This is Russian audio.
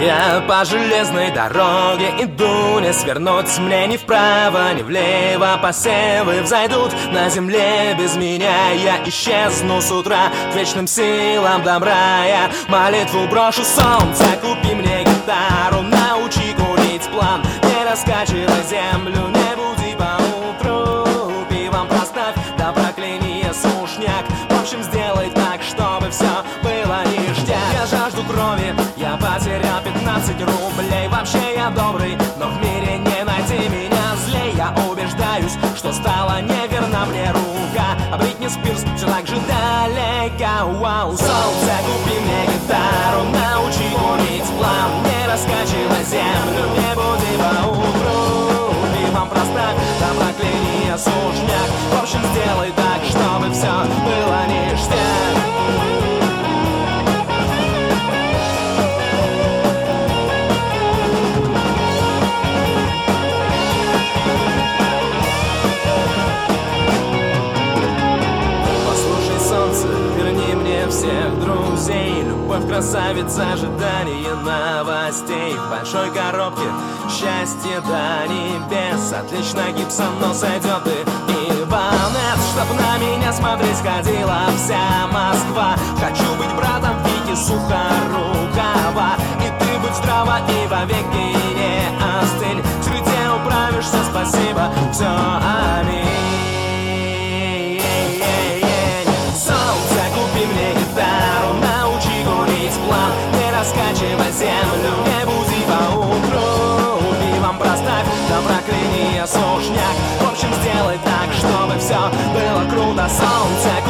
Я по железной дороге иду, не свернуть мне ни вправо, ни влево. Посевы взойдут на земле без меня. Я исчезну с утра к вечным силам добра. Я молитву брошу, солнце, купи мне гитару, научи курить план, не раскачивай землю, не буди поутру. Пивом проставь, да прокляни сушняк. В общем, сделай так, чтобы все было ништяк. Я жажду крови, я потерял 15 рублей. Вообще я добрый, но в мире не найти меня злей. Я убеждаюсь, что стала неверна мне рука, а Бритни Спирс все так же далека. Вау, солнце, купи мне гитару, научи курить план, не раскачивай землю, не буди поутру. Пивом проставь, да прокляни сушняк. В общем, сделай так, чтобы все было ништяк. Всех друзей, любовь, красавица, ожидание новостей. В большой коробке счастье до небес. Отлично гипсом, сойдет и Иванес. Чтоб на меня смотреть ходила вся Москва. Хочу быть братом Вики Сухорукова. И ты будь здрава и вовеки не остынь. В среде управишься, спасибо, все, аминь. Раскачивай землю, не буди поутру. Пивом проставь, да прокляни сушняк. В общем, сделай так, чтобы все было круто. Солнце,